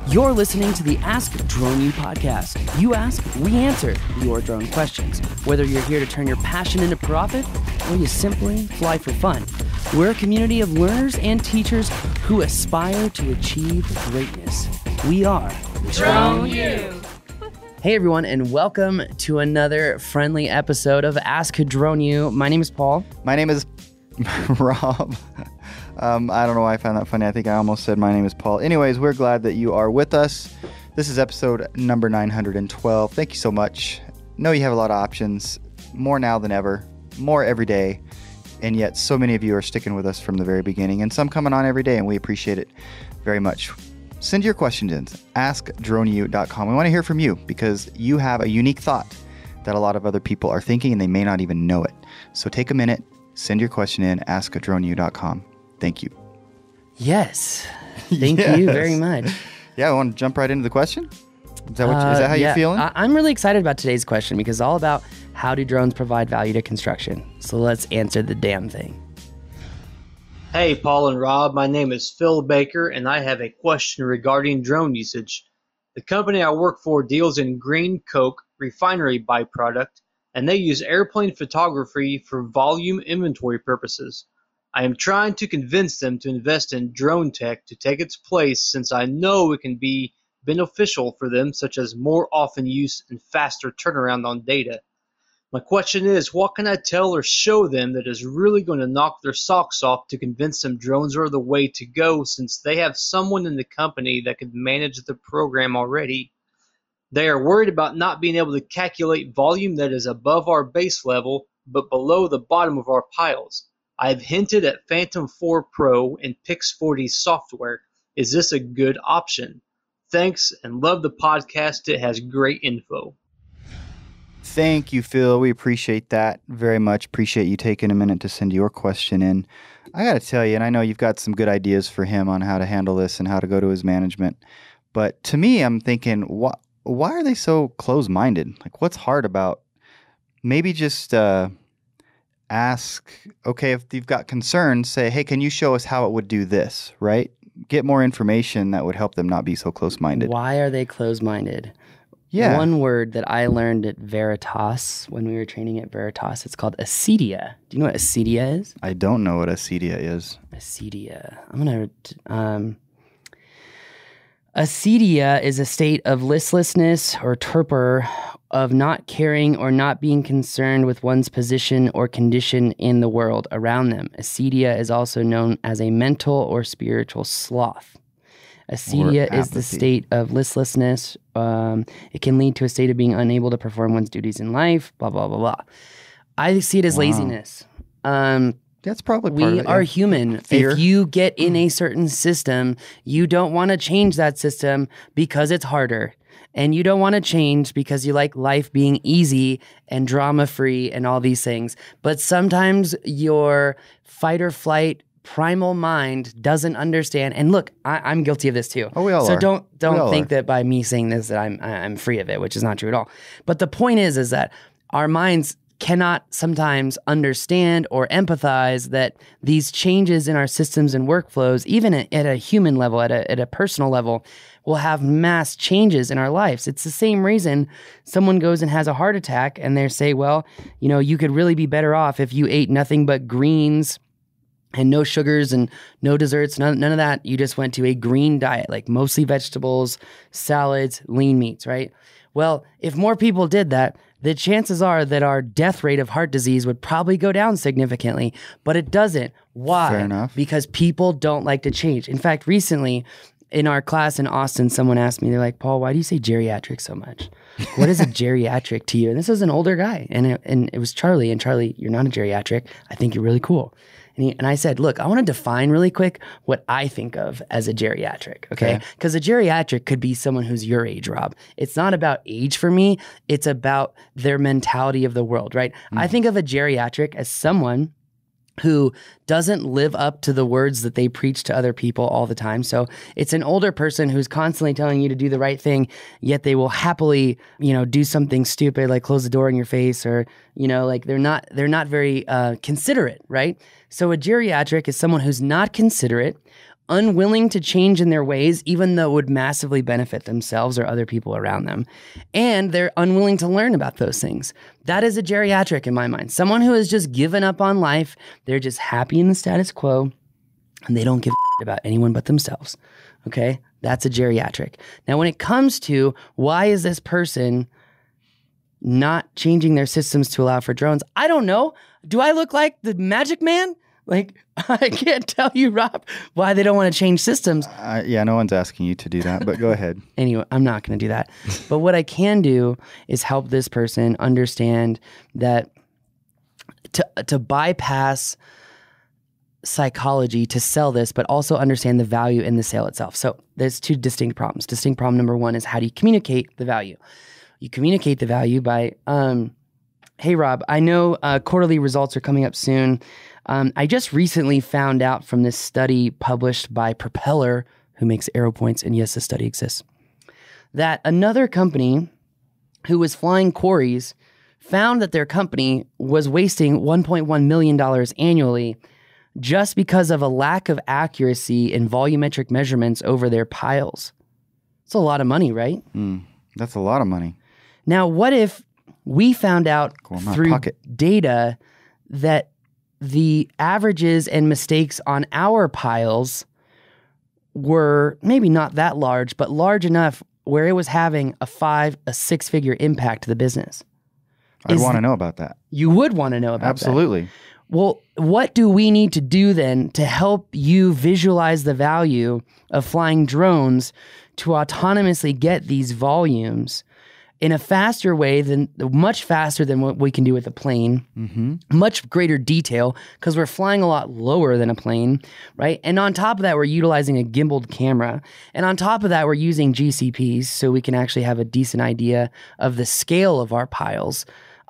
You're listening to the Ask Drone U podcast. You ask, we answer your drone questions. Whether you're here to turn your passion into profit or you simply fly for fun, we're a community of learners and teachers who aspire to achieve greatness. We are Drone U. Hey everyone, and welcome to another friendly episode of Ask Drone U. My name is Paul. My name is Rob. I don't know why I found that funny. I think I almost said my name is Paul. Anyways, we're glad that you are with us. This is episode number 912. Thank you so much. Know you have a lot of options, more now than ever, more every day, and yet so many of you are sticking with us from the very beginning, and some coming on every day, and we appreciate it very much. Send your questions in, askdroneu.com. We want to hear from you because you have a unique thought that a lot of other people are thinking and they may not even know it. So take a minute, send your question in, askdroneu.com. Thank you. Yes. Thank you very much. Yeah, I want to jump right into the question. Is that how you're feeling? I'm really excited about today's question because it's all about how do drones provide value to construction. So let's answer the damn thing. Hey, Paul and Rob, my name is Phil Baker, and I have a question regarding drone usage. The company I work for deals in green coke refinery byproduct, and they use airplane photography for volume inventory purposes. I am trying to convince them to invest in drone tech to take its place since I know it can be beneficial for them, such as more often use and faster turnaround on data. My question is, what can I tell or show them that is really going to knock their socks off to convince them drones are the way to go since they have someone in the company that could manage the program already? They are worried about not being able to calculate volume that is above our base level but below the bottom of our piles. I've hinted at Phantom 4 Pro and Pix40 software. Is this a good option? Thanks and love the podcast. It has great info. Thank you, Phil. We appreciate that very much. Appreciate you taking a minute to send your question in. I got to tell you, and I know you've got some good ideas for him on how to handle this and how to go to his management. But to me, I'm thinking, why are they so close-minded? Like, what's hard about maybe just ask, okay, if you've got concerns, say, hey, can you show us how it would do this, right? Get more information that would help them not be so close-minded. Why are they close-minded? Yeah. One word that I learned at Veritas when we were training at Veritas, it's called acedia. Do you know what acedia is? I don't know what acedia is. Acedia. Acedia is a state of listlessness or torpor, of not caring or not being concerned with one's position or condition in the world around them. Acedia is also known as a mental or spiritual sloth. Acedia is the state of listlessness. It can lead to a state of being unable to perform one's duties in life, blah, blah, blah, blah. I see it as laziness. That's probably part of it. We are human. Fear. If you get in a certain system, you don't want to change that system because it's harder. And you don't want to change because you like life being easy and drama-free and all these things. But sometimes your fight or flight primal mind doesn't understand. And look, I'm guilty of this too. Oh, we all are. So don't think are. that by me saying this that I'm free of it, which is not true at all. But the point is that our minds cannot sometimes understand or empathize that these changes in our systems and workflows, even at a human level, at a personal level, will have mass changes in our lives. It's the same reason someone goes and has a heart attack and they say, well, you know, you could really be better off if you ate nothing but greens and no sugars and no desserts, none of that. You just went to a green diet, like mostly vegetables, salads, lean meats, right? Well, if more people did that, the chances are that our death rate of heart disease would probably go down significantly, but it doesn't. Why? Fair enough. Because people don't like to change. In fact, recently in our class in Austin, someone asked me, they're like, Paul, why do you say geriatric so much? What is a geriatric to you? And this is an older guy, and it was Charlie. And Charlie, you're not a geriatric. I think you're really cool. And I said, look, I want to define really quick what I think of as a geriatric, okay? Because a geriatric could be someone who's your age, Rob. It's not about age for me. It's about their mentality of the world, right? I think of a geriatric as someone who doesn't live up to the words that they preach to other people all the time. So it's an older person who's constantly telling you to do the right thing, yet they will happily, do something stupid like close the door in your face, or, like they're not very considerate, right? So a geriatric is someone who's not considerate, unwilling to change in their ways, even though it would massively benefit themselves or other people around them. And they're unwilling to learn about those things. That is a geriatric in my mind. Someone who has just given up on life. They're just happy in the status quo and they don't give a about anyone but themselves. Okay? That's a geriatric. Now, when it comes to why is this person not changing their systems to allow for drones, I don't know. Do I look like the magic man? Like, I can't tell you, Rob, why they don't want to change systems. Yeah, no one's asking you to do that, but go ahead. Anyway, I'm not going to do that. But what I can do is help this person understand that to bypass psychology to sell this, but also understand the value in the sale itself. So there's two distinct problems. Distinct problem number one is how do you communicate the value? You communicate the value by, hey, Rob, I know quarterly results are coming up soon. I just recently found out from this study published by Propeller, who makes AeroPoints, and yes, this study exists, that another company who was flying quarries found that their company was wasting $1.1 million annually just because of a lack of accuracy in volumetric measurements over their piles. It's a lot of money, right? That's a lot of money. Now, what if we found out through data that the averages and mistakes on our piles were maybe not that large, but large enough where it was having a 6-figure impact to the business? I'd want to know about that. You would want to know about that. Absolutely. Well, what do we need to do then to help you visualize the value of flying drones to autonomously get these volumes in a faster way much faster than what we can do with a plane, much greater detail because we're flying a lot lower than a plane, right? And on top of that, we're utilizing a gimbaled camera. And on top of that, we're using GCPs so we can actually have a decent idea of the scale of our piles.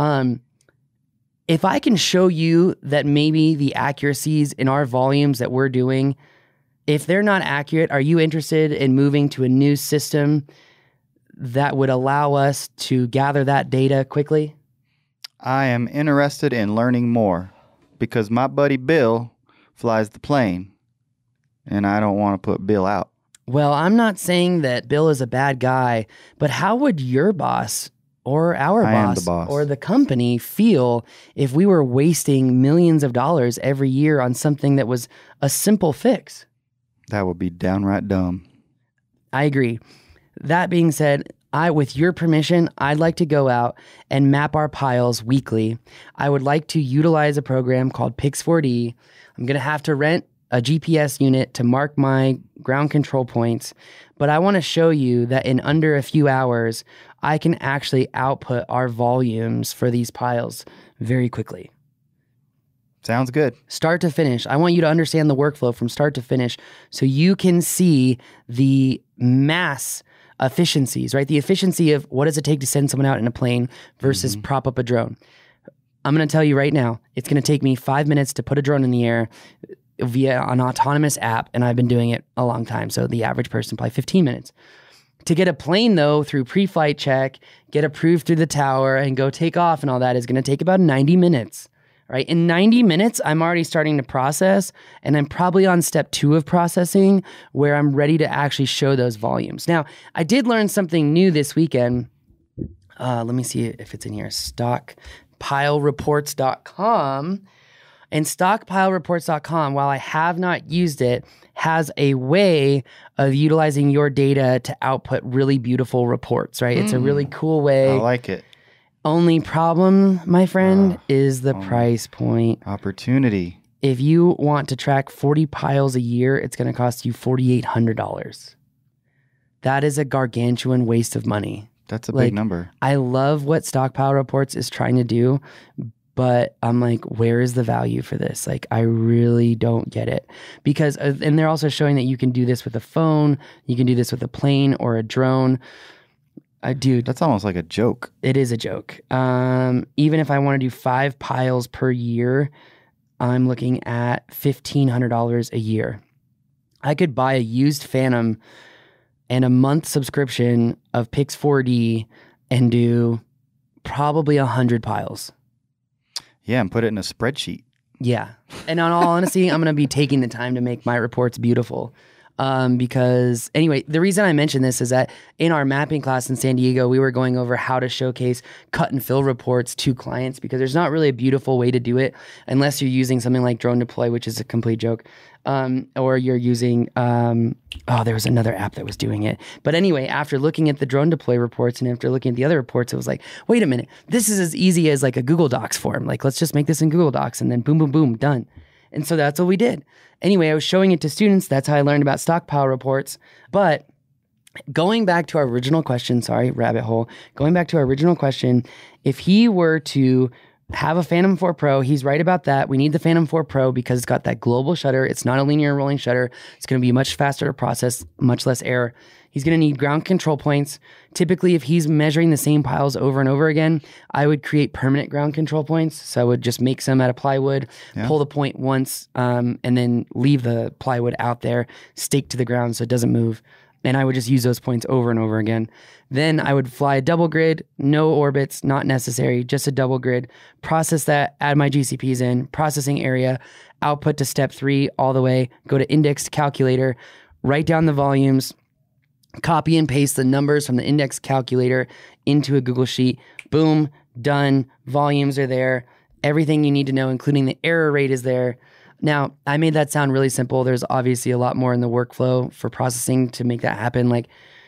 If I can show you that maybe the accuracies in our volumes that we're doing, if they're not accurate, are you interested in moving to a new system that would allow us to gather that data quickly? I am interested in learning more because my buddy Bill flies the plane and I don't want to put Bill out. Well, I'm not saying that Bill is a bad guy, but how would your boss or our boss or the company feel if we were wasting millions of dollars every year on something that was a simple fix? That would be downright dumb. I agree. That being said, with your permission, I'd like to go out and map our piles weekly. I would like to utilize a program called Pix4D. I'm going to have to rent a GPS unit to mark my ground control points, but I want to show you that in under a few hours, I can actually output our volumes for these piles very quickly. Sounds good. Start to finish. I want you to understand the workflow from start to finish so you can see the mass efficiencies, right? The efficiency of what does it take to send someone out in a plane versus prop up a drone. I'm going to tell you right now, it's going to take me 5 minutes to put a drone in the air via an autonomous app, and I've been doing it a long time. So the average person, probably 15 minutes. To get a plane, though, through pre-flight check, get approved through the tower, and go take off and all that is going to take about 90 minutes. Right? In 90 minutes, I'm already starting to process, and I'm probably on step 2 of processing where I'm ready to actually show those volumes. Now, I did learn something new this weekend. Let me see if it's in here. Stockpilereports.com. And stockpilereports.com, while I have not used it, has a way of utilizing your data to output really beautiful reports, right? It's a really cool way. I like it. Only problem, my friend, is the price point. Opportunity. If you want to track 40 piles a year, it's going to cost you $4,800. That is a gargantuan waste of money. That's a big number. I love what Stockpile Reports is trying to do, but I'm like, where is the value for this? Like, I really don't get it. Because, and they're also showing that you can do this with a phone, you can do this with a plane or a drone. Dude, that's almost like a joke. It is a joke. Even if I want to do 5 piles per year, I'm looking at $1,500 a year. I could buy a used Phantom and a month subscription of Pix4D and do probably 100 piles. Yeah, and put it in a spreadsheet. Yeah. And on all honesty, I'm going to be taking the time to make my reports beautiful. Because anyway, the reason I mention this is that in our mapping class in San Diego, we were going over how to showcase cut and fill reports to clients, because there's not really a beautiful way to do it unless you're using something like Drone Deploy, which is a complete joke. Or you're using, there was another app that was doing it. But anyway, after looking at the Drone Deploy reports and after looking at the other reports, it was like, wait a minute, this is as easy as like a Google Docs form. Like, let's just make this in Google Docs and then boom, boom, boom, done. And so that's what we did. Anyway, I was showing it to students. That's how I learned about stockpile reports. But going back to our original question, rabbit hole. Going back to our original question, if he were to have a Phantom 4 Pro, he's right about that. We need the Phantom 4 Pro because it's got that global shutter. It's not a linear rolling shutter. It's going to be much faster to process, much less error. He's going to need ground control points. Typically, if he's measuring the same piles over and over again, I would create permanent ground control points. So I would just make some out of plywood, pull the point once, and then leave the plywood out there, stake to the ground so it doesn't move. And I would just use those points over and over again. Then I would fly a double grid, no orbits, not necessary, just a double grid, process that, add my GCPs in, processing area, output to step 3 all the way, go to index calculator, write down the volumes, copy and paste the numbers from the index calculator into a Google Sheet. Boom, done. Volumes are there. Everything you need to know, including the error rate, is there. Now, I made that sound really simple. There's obviously a lot more in the workflow for processing to make that happen. Like,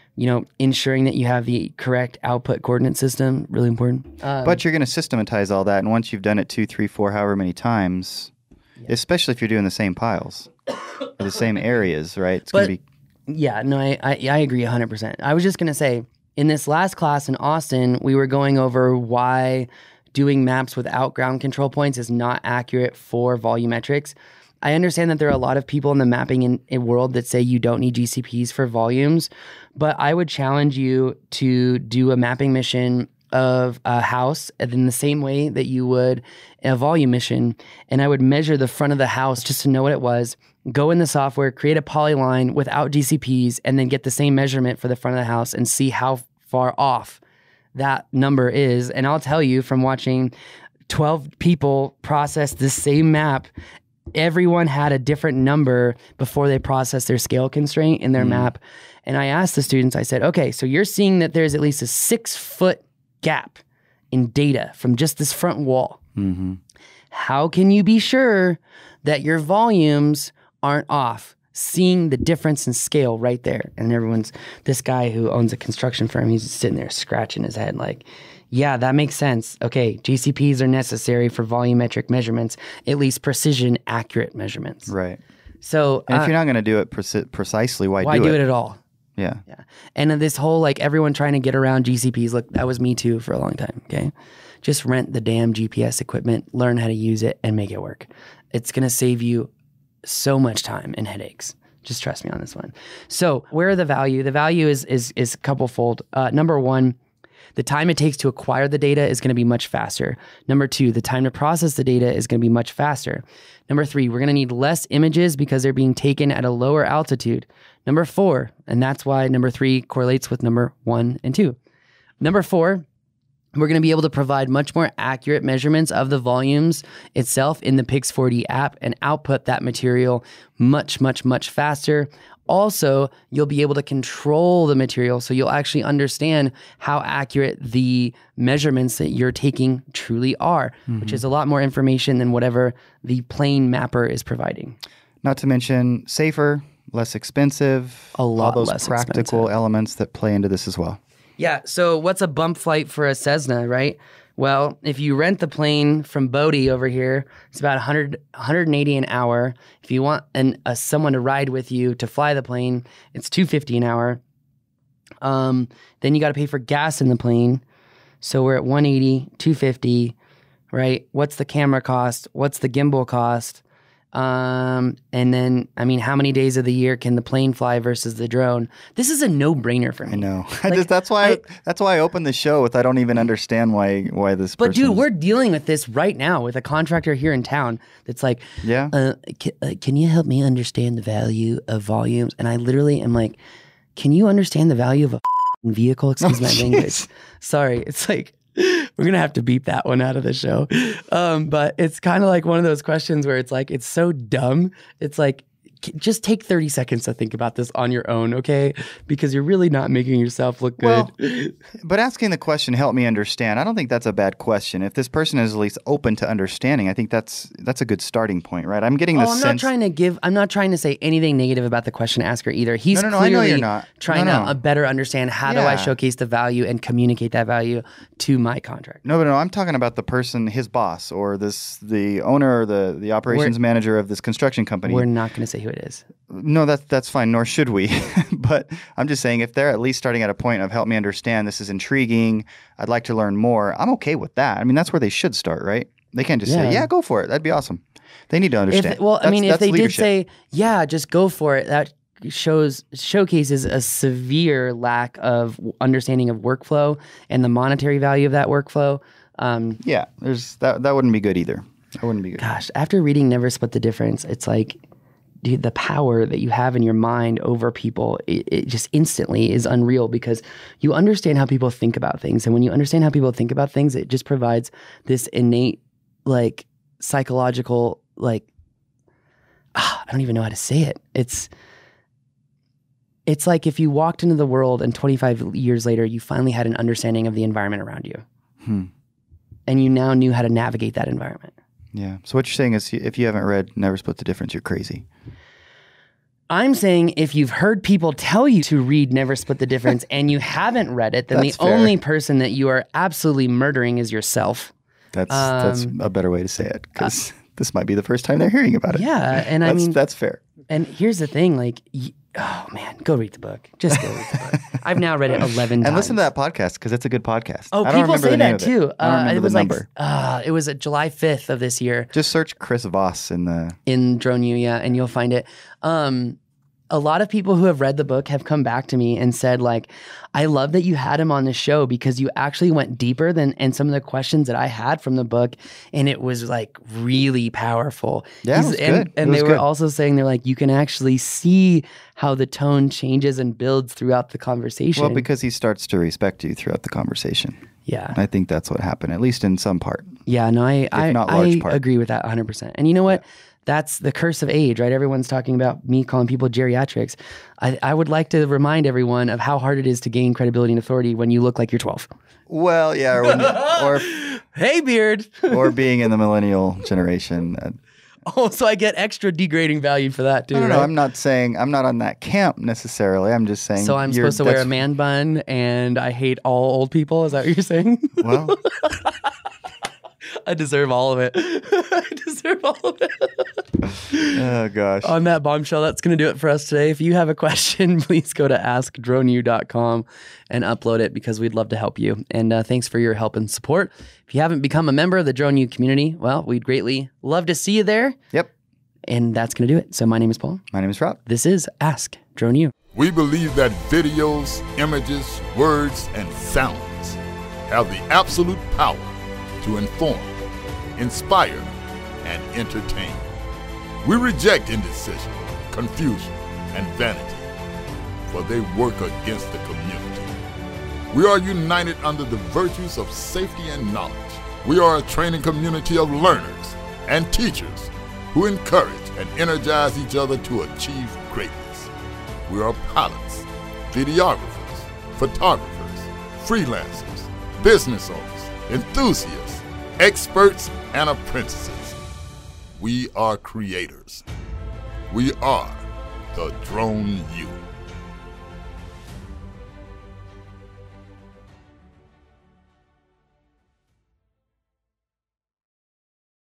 ensuring that you have the correct output coordinate system, really important. But you're going to systematize all that. And once you've done it 2, 3, 4, however many times, especially if you're doing the same piles or the same areas, right? It's going to be... Yeah, no, I agree 100%. I was just going to say, in this last class in Austin, we were going over why doing maps without ground control points is not accurate for volumetrics. I understand that there are a lot of people in the mapping world that say you don't need GCPs for volumes, but I would challenge you to do a mapping mission of a house in the same way that you would a volume mission, and I would measure the front of the house just to know what it was, go in the software, create a polyline without GCPs, and then get the same measurement for the front of the house and see how far off that number is. And I'll tell you, from watching 12 people process the same map, everyone had a different number before they processed their scale constraint in their map. And I asked the students, I said, okay, so you're seeing that there's at least a 6-foot gap in data from just this front wall. Mm-hmm. How can you be sure that your volumes aren't off? Seeing the difference in scale right there. And this guy who owns a construction firm, he's just sitting there scratching his head like, yeah, that makes sense. Okay, GCPs are necessary for volumetric measurements, at least precision, accurate measurements. Right. So, and if you're not going to do it precisely, why do it at all? Yeah. And this whole, like, everyone trying to get around GCPs, look, that was me too for a long time, okay? Just rent the damn GPS equipment, learn how to use it, and make it work. It's going to save you so much time and headaches. Just trust me on this one. So where are the value? The value is a couple fold. Number one, the time it takes to acquire the data is going to be much faster. Number two, the time to process the data is going to be much faster. Number three, we're going to need less images because they're being taken at a lower altitude. Number four, and that's why number three correlates with number 1 and 2. Number four, we're going to be able to provide much more accurate measurements of the volumes itself in the Pix4D app and output that material much, much, much faster. Also, you'll be able to control the material, so you'll actually understand how accurate the measurements that you're taking truly are, which is a lot more information than whatever the plane mapper is providing. Not to mention safer, less expensive, a lot all those less practical expensive elements that play into this as well. Yeah, so what's a bump flight for a Cessna, right? Well, if you rent the plane from Bodie over here, it's about $180 an hour. If you want someone to ride with you to fly the plane, it's $250 an hour. Then you got to pay for gas in the plane. So we're at $180, $250, right? What's the camera cost? What's the gimbal cost? And then, I mean, how many days of the year can the plane fly versus the drone? This is a no-brainer for me. I know. That's why I opened the show with I don't even understand why this. But dude, we're dealing with this right now with a contractor here in town that's like, can you help me understand the value of volumes? And I literally am like, can you understand the value of a vehicle? Excuse my language. Sorry, it's like We're going to have to beep that one out of the show. But it's kind of like one of those questions where it's like, it's so dumb. It's like, just take 30 seconds to think about this on your own, okay? Because you're really not making yourself look good. Well, but asking the question, help me understand, I don't think that's a bad question. If this person is at least open to understanding, I think that's a good starting point, right? I'm getting the sense. I'm not trying to say anything negative about the question asker either. He's No, clearly I know you're not. trying to better understand how do I Yeah. showcase the value and communicate that value to my contract. No, I'm talking about the person, his boss, or the owner or the operations manager of this construction company. We're not going to say who it is. No, that's fine, nor should we. But I'm just saying, if they're at least starting at a point of help me understand, this is intriguing, I'd like to learn more, I'm okay with that. I mean, that's where they should start, right? They can't just say, yeah, go for it. That'd be awesome. They need to understand. If they leadership. did say, yeah, just go for it, that showcases a severe lack of understanding of workflow and the monetary value of that workflow. Yeah, that wouldn't be good either. That wouldn't be good. Gosh, after reading Never Split the Difference, it's like, dude, the power that you have in your mind over people, it just instantly is unreal because you understand how people think about things. And when you understand how people think about things, it just provides this innate, like, psychological, like, I don't even know how to say it. It's like if you walked into the world and 25 years later, you finally had an understanding of the environment around you. And you now knew how to navigate that environment. Yeah. So what you're saying is if you haven't read Never Split the Difference, you're crazy. I'm saying if you've heard people tell you to read Never Split the Difference and you haven't read it, then That's the fair. only person that you are absolutely murdering is yourself. That's a better way to say it because this might be the first time they're hearing about it. Yeah. And that's fair. And here's the thing, like, oh man, go read the book. Just go read the book. I've now read it 11 times. And listen to that podcast because it's a good podcast. Oh, I don't people remember say the name that of it. too. I don't remember It was the like number. it was July 5th of this year Just search Chris Voss in Drone U, yeah, and you'll find it. A lot of people who have read the book have come back to me and said, like, I love that you had him on the show because you actually went deeper than some of the questions that I had from the book, and it was like really powerful. Yeah, it was good. And they were also saying they're like, you can actually see how the tone changes and builds throughout the conversation. Well, because he starts to respect you throughout the conversation. Yeah. I think that's what happened, at least in some part. Yeah, no, I not large part. agree with that 100%. And you know what? That's the curse of age, right? Everyone's talking about me calling people geriatrics. I would like to remind everyone of how hard it is to gain credibility and authority when you look like you're 12. Well, yeah, or Hey, beard. or being in the millennial generation. Oh, so I get extra degrading value for that too, No, right? I'm not saying I'm not on that camp necessarily. I'm just saying. So I'm supposed to wear a man bun and I hate all old people? Is that what you're saying? Well, I deserve all of it. I deserve all of it. oh gosh. On that bombshell, that's going to do it for us today. If you have a question, please go to askdroneu.com and upload it because we'd love to help you. And thanks for your help and support. If you haven't become a member of the Drone U community, well, we'd greatly love to see you there. Yep. And that's going to do it. So my name is Paul. My name is Rob. This is Ask Drone U. We believe that videos, images, words, and sounds have the absolute power to inform, inspire, and entertain. We reject indecision, confusion, and vanity, for they work against the community. We are united under the virtues of safety and knowledge. We are a training community of learners and teachers who encourage and energize each other to achieve greatness. We are pilots, videographers, photographers, freelancers, business owners, enthusiasts, experts, and apprentices. We are creators. We are the Drone U.